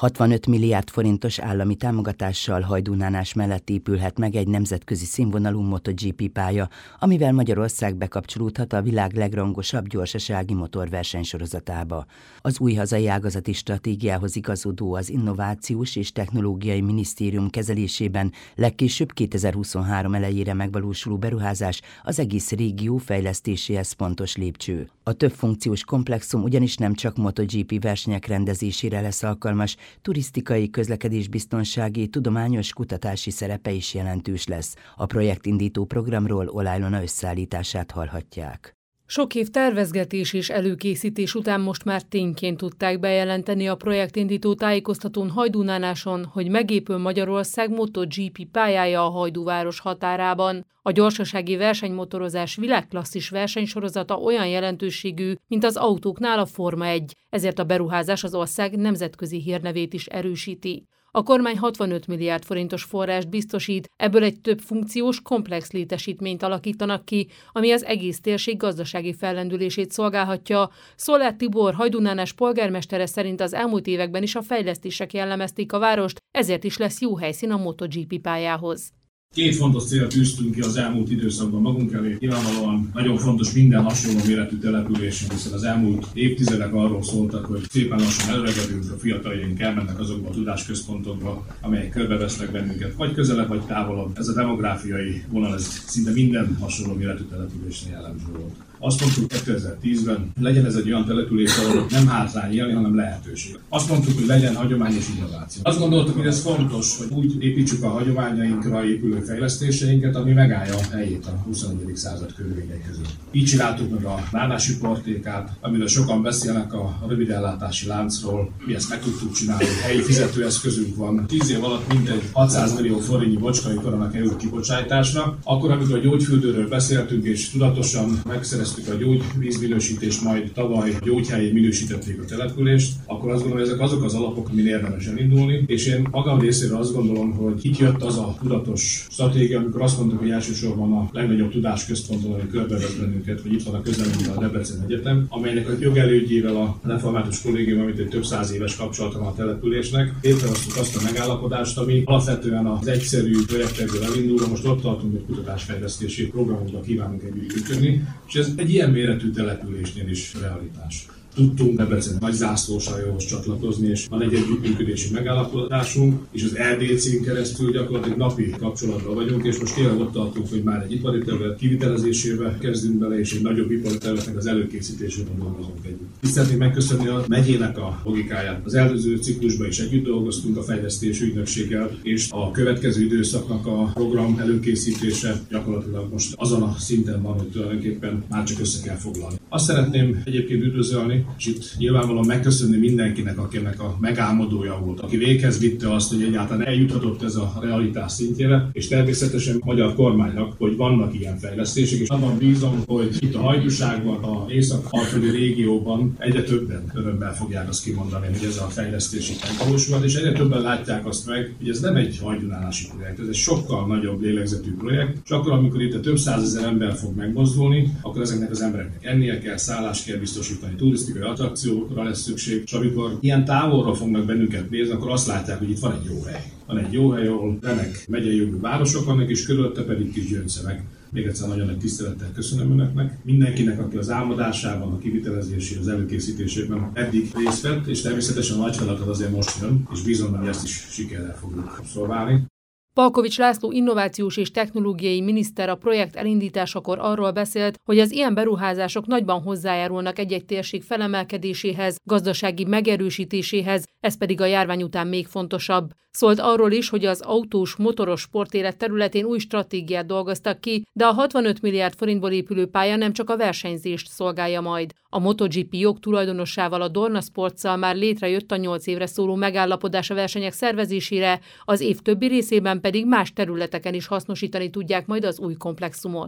65 milliárd forintos állami támogatással Hajdúnánás mellett épülhet meg egy nemzetközi színvonalú MotoGP pálya, amivel Magyarország bekapcsolódhat a világ legrangosabb gyorsasági motorversenysorozatába. Az új hazai ágazati stratégiához igazodó az Innovációs és Technológiai Minisztérium kezelésében legkésőbb 2023 elejére megvalósuló beruházás az egész régió fejlesztéséhez fontos lépcső. A többfunkciós komplexum ugyanis nem csak MotoGP versenyek rendezésére lesz alkalmas, turisztikai, közlekedésbiztonsági, tudományos, kutatási szerepe is jelentős lesz. A projektindító programról Olá Ilona összeállítását hallhatják. Sok év tervezgetés és előkészítés után most már tényként tudták bejelenteni a projektindító tájékoztatón Hajdúnánáson, hogy megépül Magyarország MotoGP pályája a Hajdúváros határában. A gyorsasági versenymotorozás világklasszis versenysorozata olyan jelentőségű, mint az autóknál a Forma 1, ezért a beruházás az ország nemzetközi hírnevét is erősíti. A kormány 65 milliárd forintos forrást biztosít, ebből egy több funkciós komplex létesítményt alakítanak ki, ami az egész térség gazdasági fellendülését szolgálhatja. Szoller Tibor, Hajdúnánás polgármestere szerint az elmúlt években is a fejlesztések jellemezték a várost, ezért is lesz jó helyszín a MotoGP pályához. Két fontos célt tűztünk ki az elmúlt időszakban magunk elé. Nyilvánvalóan nagyon fontos minden hasonló méretű településünk, hiszen az elmúlt évtizedek arról szóltak, hogy szépen lassan elöregedünk, a fiataljaink elmennek azokba a tudásközpontokba, amelyek körbevesznek bennünket, vagy közelebb, vagy távolabb. Ez a demográfiai vonal, ez szinte minden hasonló méretű településnél jellemző volt. Azt mondtuk 2010-ben, legyen ez egy olyan település, ahol nem hátrány élni, hanem lehetőség. Azt mondtuk, hogy legyen hagyomány és innováció. Azt gondoltuk, hogy ez fontos, hogy úgy építsük a hagyományainkra épülő fejlesztéseinket, ami megállja a helyét a 21. század körülményei között. Így csináltuk meg a nánási portékát, amiről sokan beszélnek a rövidellátási láncról. Mi ezt meg tudtuk csinálni, helyi fizetőeszközünk van. 10 év alatt mintegy 600 millió forintnyi bocskai korona került kibocsátásra. Akkor, amikor a gyógyfürdőről beszéltünk és tudatosan megszereztük a gyógyvízminősítést, majd tavaly gyógyhelyé minősítették a települést, akkor azt gondolom, hogy ezek azok az alapok, amin érdemes elindulni. És én magam részéről azt gondolom, hogy itt jött az a tudatos stratégia, amikor azt mondtuk, hogy elsősorban a legnagyobb tudásközponton, ami körbevett bennünket, hogy itt van a közelünkben a Debrecen Egyetem, amelynek a jogelődjével a református kollégium, amit egy több száz éves kapcsolata van a településnek, létrehoztuk azt a megállapodást, ami alapvetően az egyszerű projektekből elindulva, most ott tartunk, hogy kutatásfejlesztési programokba kívánunk együttműködni, és ez egy ilyen méretű településnél is realitás. Tudtunk Debrecen nagy zászlóshajóhoz csatlakozni, és van egy együttműködési megállapodásunk, és az RDC-n keresztül gyakorlatilag napi kapcsolatban vagyunk, és most tényleg ott tartunk, hogy már egy ipari terület kivitelezésébe kezdünk bele, és egy nagyobb ipari területnek az előkészítésében dolgozunk együtt. Itt szeretném megköszönni a megyének a logikáját. Az előző ciklusban is együtt dolgoztunk a fejlesztési ügynökséggel, és a következő időszaknak a program előkészítése gyakorlatilag most azon a szinten van, hogy tulajdonképpen már csak össze kell foglalni. Azt szeretném egyébként üdvözölni, és itt nyilvánvalóan megköszönni mindenkinek, akinek a megálmodója volt, aki véghez vitte azt, hogy egyáltalán eljuthatott ez a realitás szintjére, és természetesen a magyar kormánynak, hogy vannak ilyen fejlesztések, és abban bízom, hogy itt a Hajdúságban, a észak-alföldi régióban egyre többen örömmel fogják azt kimondani, hogy ez a fejlesztési megvalósulhat, és egyre többen látják azt meg, hogy ez nem egy hajdúnánási projekt, ez egy sokkal nagyobb lélegzetű projekt, és akkor, amikor itt a több százezer ember fog megmozdulni, akkor ezeknek az embereknek ennie kell, szállást kell biztosítani, turisztikai attrakciókra lesz szükség, és amikor ilyen távolra fognak bennünket nézni, akkor azt látják, hogy itt van egy jó hely. Van egy jó hely, ahol remek megyei jogú városok vannak, és körülötte pedig kis gyöngyszemek. Még egyszer nagyon nagy tisztelettel köszönöm önöknek. Mindenkinek, aki az álmodásában, a kivitelezési, az előkészítésében eddig részt vett, és természetesen a nagy feladat azért most jön, és bízom, hogy ezt is sikerrel fogjuk szolgálni. Palkovics László innovációs és technológiai miniszter a projekt elindításakor arról beszélt, hogy az ilyen beruházások nagyban hozzájárulnak egy-egy térség felemelkedéséhez, gazdasági megerősítéséhez, ez pedig a járvány után még fontosabb. Szólt arról is, hogy az autós, motoros sportélet területén új stratégiát dolgoztak ki, de a 65 milliárd forintból épülő pálya nem csak a versenyzést szolgálja majd. A MotoGP jog tulajdonossával, a Dorna Sportszal már létrejött a 8 évre szóló megállapodás a versenyek szervezésére, az év többi részében pedig más területeken is hasznosítani tudják majd az új komplexumot.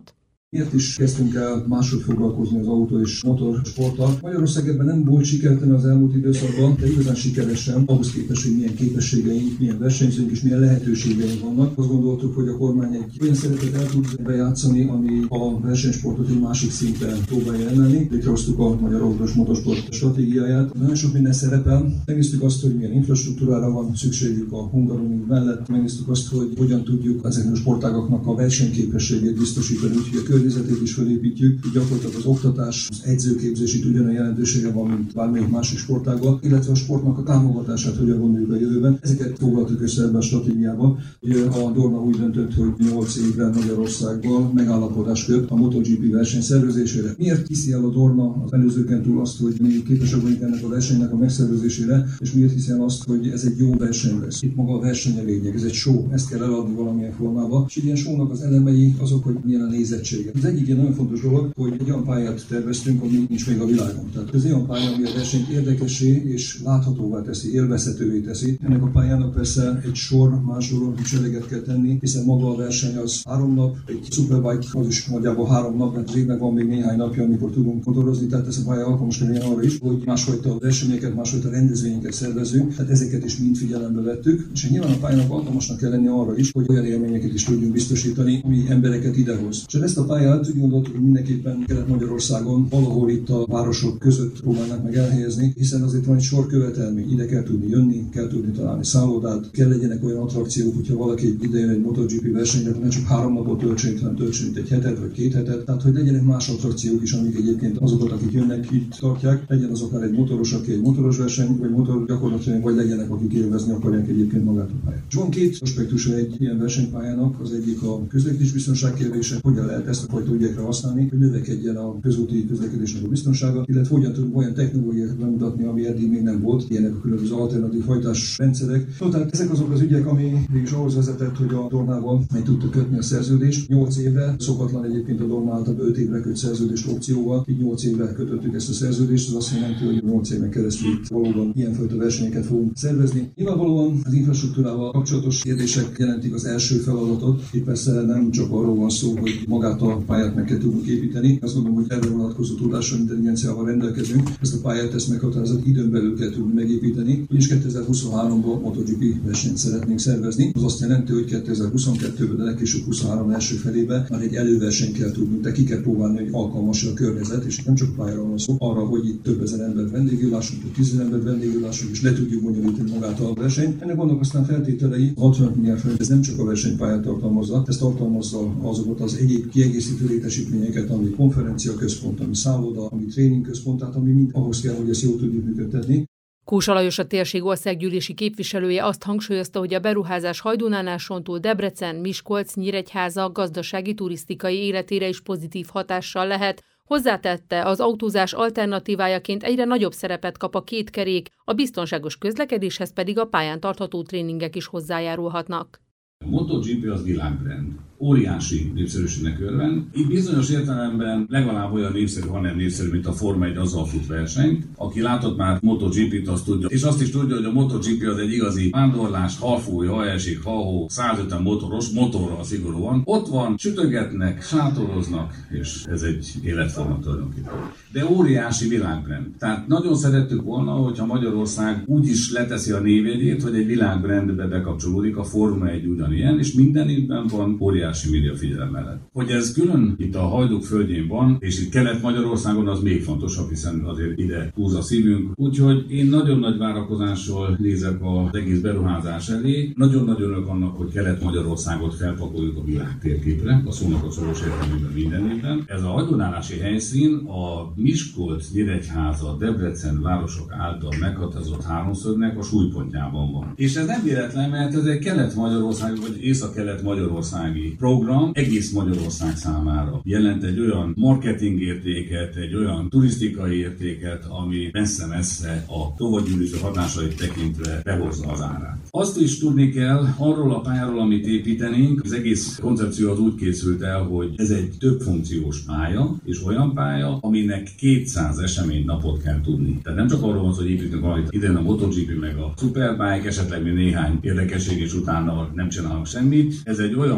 Miért is kezdtünk el máshogy foglalkozni az autó és motorsporttal? Magyarország ebben nem volt sikertelen az elmúlt időszakban, de igazán sikeresen, ahhoz képest, hogy milyen képességeink, milyen versenyzőink és milyen lehetőségeink vannak. Azt gondoltuk, hogy a kormány egy olyan szerepet el tud bejátszani, ami a versenysportot egy másik szinten próbálja emelni. Létrehoztuk a Magyar Autós Motorsport stratégiáját. Nagyon sok minden szerepel. Megnéztük azt, hogy milyen infrastruktúrára van szükségük a Hungaroring mellett. Megnéztük azt, hogy hogyan tudjuk ezeknek a sportágaknak a versenyképességét biztosítani, úgyhogy a környezetét is felépítjük. Gyakorlatilag az oktatás, az edzőképzés itt ugyanolyan jelentősége van, mint bármelyik másik sportágban, illetve a sportnak a támogatását hogyan gondoljuk a jövőben. Ezeket foglaltuk össze ebben a stratégiában. Ugye a Dorna úgy döntött, hogy 8 évre Magyarországgal megállapodást köt a MotoGP verseny szervezésére. Miért hiszi el a Dorna az előzőken túl azt, hogy mi képesek vagyunk ennek a versenynek a megszervezésére, és miért hiszi el azt, hogy ez egy jó verseny lesz? Itt maga a verseny a lényeg, ez egy show, ezt kell eladni valamilyen formában. És ilyen shownak az elemei azok, hogy milyen a nézettsége. Az egyik ilyen nagyon fontos dolog, hogy egy olyan pályát terveztünk, ami nincs még a világon. Tehát ez olyan pálya, ami a versenyt érdekessé és láthatóvá teszi, élvezhetővé teszi. Ennek a pályának persze egy sor másról is eleget kell tenni, hiszen maga a verseny az 3 nap, egy Superbike az is nagyjából 3 nap, mert az évnek van még néhány napja, amikor tudunk motorozni, tehát ez a pálya alkalmas kell arra is, hogy másfajta versenyeket, másfajta rendezvényeket szervezünk, tehát ezeket is mind figyelembe vettük, és nyilván a pályának alkalmasnak kell lenni arra is, hogy olyan élményeket is tudjunk biztosítani, ami embereket idehoz. És ezt a pályát úgy gondoltuk, hogy mindenképpen Kelet-Magyarországon valahol itt a városok között próbálnak meg elhelyezni, hiszen azért van egy sor követelmény, ide kell tudni jönni, kell tudni találni szállodát, kell legyenek olyan attrakciók, hogyha valaki ide jön egy MotoGP versenyre, ne csak 3 napot töltsön, hanem töltsön egy hetet vagy 2 hetet, tehát hogy legyenek más attrakciók is, amik egyébként azokat, akik jönnek, itt tartják, legyen az akár egy motoros, aki egy motoros verseny, vagy motor gyakorlatilag, vagy legyenek, akik élvezni akarják egyébként magát a pályát. És van 2 aspektusa egy ilyen versenypályának, az egyik a közlekedésbiztonság kérdése, hogyan lehet ezt a fajta ügyekre használni, hogy növekedjen a közúti közlekedésnek a biztonsága, illetve hogyan tudunk olyan technológiákat bemutatni, ami eddig még nem volt, ilyenek a különböző alternatív hajtás rendszerek. Tehát ezek azok az ügyek, ami mégis ahhoz vezetett, hogy a Dornával meg tudtuk kötni a szerződést 8 évre, szokatlan egyébként a Dorna által 5 évre köt szerződést opcióval, így 8 évre kötöttük ezt a szerződést, az azt jelenti, hogy 8 éven keresztül valóban ilyenfajta versenyeket fogunk szervezni. Nyilvánvalóan az infrastruktúrával kapcsolatos kérdések jelentik az első feladatot. Itt persze nem csak arról van szó, hogy magát a pályát meg kell tudnunk építeni. Azt gondolom, hogy erre vonatkozó tudással, intelligenciával rendelkezünk. Ezt a pályát ezt meghatározott időn belül kell tudni megépíteni. Ugyanis 2023-ban MotoGP versenyt szeretnénk szervezni. Az azt jelenti, hogy 2022-ben, de legkésőbb 23 első felében már egy előversenyt kell tudnunk, de ki kell próbálni, hogy alkalmas a környezet, és nem csak pályáról van szó, arra, hogy itt több ezer ember vendégül lássunk, több 10 ember vendégül lássunk, és le tudjuk bonyolítani magát a versenyt. Ennek vannak aztán feltételei, 65 milliárd forint, ez nem csak a versenypályát tartalmazza, ez tartalmazza azokat az egyéb kiegészítő létesítményeket, ami konferenciaközpont, ami szálloda, ami tréningközpont, tehát ami mind ahhoz kell, hogy ezt jól tudjuk működtetni. Kósa Lajos, a térség országgyűlési képviselője azt hangsúlyozta, hogy a beruházás Hajdúnánásontól Debrecen, Miskolc, Nyíregyháza gazdasági turisztikai életére is pozitív hatással lehet. Hozzátette, az autózás alternatívájaként egyre nagyobb szerepet kap a 2 kerék, a biztonságos közlekedéshez pedig a pályán tartható tréningek is hozzájárulhatnak. A MotoGP az világbrand. Óriási népszerűségnek örvend. Itt bizonyos értelemben legalább olyan népszerű, hanem népszerű, mint a Forma 1 azzal fut versenyt. Aki látott már MotoGP-t, azt tudja. És azt is tudja, hogy a MotoGP az egy igazi vándorlás, halfúj, haesik, halhó, 150 motoros, motorral szigorúan. Ott van, sütögetnek, sátoroznak, és ez egy életforma tulajdonképpen. De óriási világbrand. Tehát nagyon szerettük volna, hogyha Magyarország úgy is leteszi a névjegyét, hogy egy világbrandbe bekapcsolódik, a Forma 1 ugyanilyen, és minden évben van óriási média figyelem mellett. Hogy ez külön itt a Hajduk földjén van, és itt Kelet-Magyarországon az még fontosabb, hiszen azért ide húz a szívünk. Úgyhogy én nagyon nagy várakozással nézek az egész beruházás elé. Nagyon-nagyon örülök annak, hogy Kelet-Magyarországot felpakoljuk a világ térképre, a szónak a szoros értelmében minden évben. Ez a hajdúnánási helyszín a Miskolc, Nyíregyháza, Debrecen városok által meghatározott háromszögnek a súlypontjában van. És ez nem véletlen, mert ez egy Kelet-Magyarország vagy Észak-Kelet-Magyarországi program egész Magyarország számára jelent egy olyan marketing értéket, egy olyan turisztikai értéket, ami messze-messze a tovagyűlésű hatásait tekintve behozza az árát. Azt is tudni kell arról a pályáról, amit építenénk, az egész koncepció az úgy készült el, hogy ez egy több funkciós pálya, és olyan pálya, aminek 200 eseménynapot kell tudni. Tehát nem csak arról van, hogy építünk valamit, idén a MotoGP meg a Superbike, esetleg még néhány érdekesség, és utána nem csinálunk semmit. Ez egy olyan attrakció,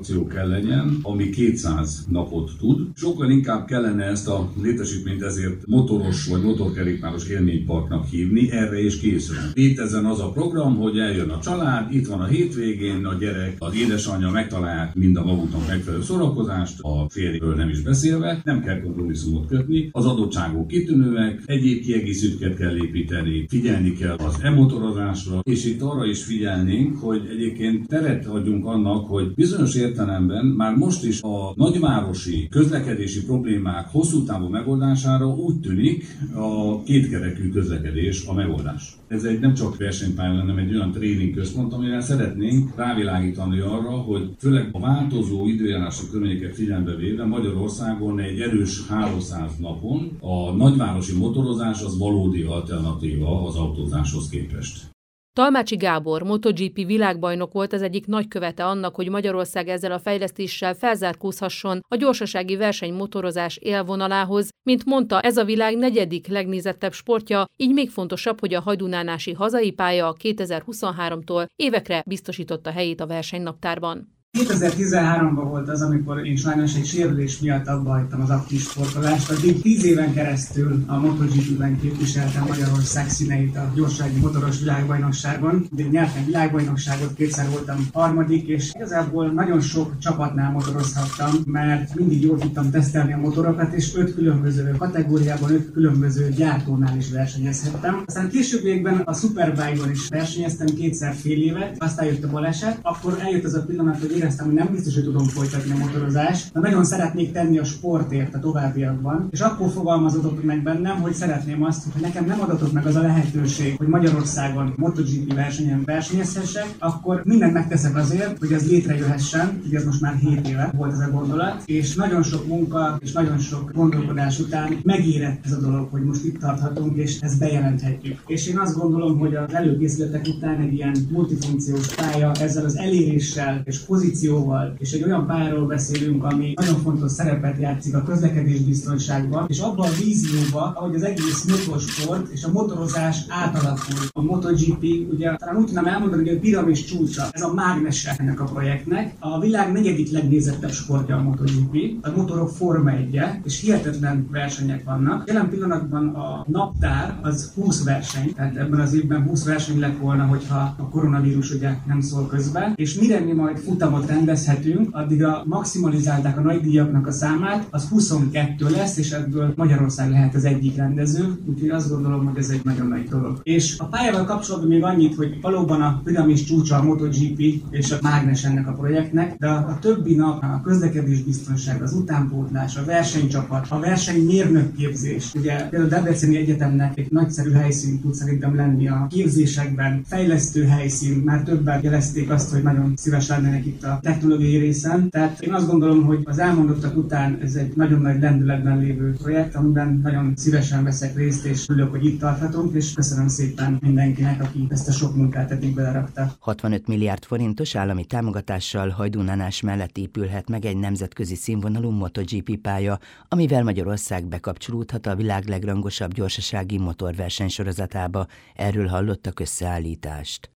attrakció kell legyen, ami 200 napot tud. Sokkal inkább kellene ezt a létesítményt ezért motoros vagy motorkerékpáros élményparknak hívni, erre is készülünk. Létezzen az a program, hogy eljön a család, itt van a hétvégén, a gyerek, az édesanyja megtalálják mind a maguknak megfelelő szórakozást, a férjről nem is beszélve, nem kell kompromisszumot kötni, az adottságok kitűnőek, egyéb kiegészítőket kell építeni, figyelni kell az e-motorozásra, és itt arra is figyelnénk, hogy egyébként teret adjunk annak, hogy bizonyos értelemben már most is a nagyvárosi közlekedési problémák hosszú távú megoldására úgy tűnik a kétkerekű közlekedés a megoldás. Ez egy nem csak versenypálya, hanem egy olyan tréning központ, amivel szeretnénk rávilágítani arra, hogy főleg a változó időjárási körülményeket figyelembe véve Magyarországon egy erős 300 napon a nagyvárosi motorozás az valódi alternatíva az autózáshoz képest. Talmácsi Gábor, MotoGP világbajnok volt az egyik nagykövete annak, hogy Magyarország ezzel a fejlesztéssel felzárkózhasson a gyorsasági versenymotorozás élvonalához. Mint mondta, ez a világ 4. legnézettebb sportja, így még fontosabb, hogy a hajdúnánási hazai pálya 2023-tól évekre biztosította helyét a versenynaptárban. 2013-ban volt az, amikor én sajnos egy sérülés miatt abba hagytam az aktív sportolást. Addig 10 éven keresztül a MotoGP-ben képviseltem Magyarország színeit a gyorsasági motoros világbajnokságon. De nyertem világbajnokságot, 2-szer voltam harmadik, és igazából nagyon sok csapatnál motorozhattam, mert mindig jól tudtam tesztelni a motorokat, és 5 különböző kategóriában, 5 különböző gyártónál is versenyezhettem. Aztán későbbiekben a Superbike-on is versenyeztem 2-szer fél évet, aztán jött a baleset, akkor eljött az a pillanat, hogy éreztem, hogy nem biztos, hogy tudom folytatni a motorozást, de nagyon szeretnék tenni a sportért a továbbiakban. És akkor fogalmazódott meg bennem, hogy szeretném azt, hogy nekem nem adatott meg az a lehetőség, hogy Magyarországon MotoGP versenyen versenyezhessek, akkor mindent megteszek azért, hogy ez létrejöhessen, ugye ez most már 7 éve volt ez a gondolat, és nagyon sok munka és nagyon sok gondolkodás után megérett ez a dolog, hogy most itt tarthatunk, és ezt bejelenthetjük. És én azt gondolom, hogy az előkészületek után egy ilyen multifunkciós pálya ezzel az eléréssel és pozícióval, és egy olyan pályáról beszélünk, ami nagyon fontos szerepet játszik a közlekedésbiztonságban, és abban a vízióban, ahogy az egész motorsport és a motorozás átalakul. A MotoGP, ugye talán úgy tudnám elmondani, hogy a piramis csúcsa, ez a mágnese ennek a projektnek. A világ 4. legnézettebb sportja a MotoGP, a motorok Forma 1-je, és hihetetlen versenyek vannak. Jelen pillanatban a naptár az 20 verseny, tehát ebben az évben 20 verseny lett volna, hogyha a koronavírus ugye nem szól közben, és mire mi majd futamot rendezhetünk, addigra maximalizálták a nagydíjaknak a számát, az 22 lesz, és ebből Magyarország lehet az egyik rendező, úgyhogy azt gondolom, hogy ez egy nagyon nagy dolog. És a pályával kapcsolatban még annyit, hogy valóban a piramis csúcsa a MotoGP és a mágnes ennek a projektnek, de a többi nap a közlekedésbiztonság, az utánpótlás, a versenycsapat, a versenymérnökképzés. Ugye például a Debreceni Egyetemnek egy nagyszerű helyszín tud szerintem lenni a képzésekben, fejlesztő helyszín, már többen jelezték azt, hogy nagyon szíves lennének itt a technológiai részen. Tehát én azt gondolom, hogy az elmondottak után ez egy nagyon nagy lendületben lévő projekt, amiben nagyon szívesen veszek részt, és örülök, hogy itt tarthatunk, és köszönöm szépen mindenkinek, aki ezt a sok munkát eddig belerakta. 65 milliárd forintos állami támogatással hajdúnánás mellett épülhet meg egy nemzetközi színvonalú MotoGP pálya, amivel Magyarország bekapcsolódhat a világ legrangosabb gyorsasági motorversenysorozatába. Erről hallottak összeállítást.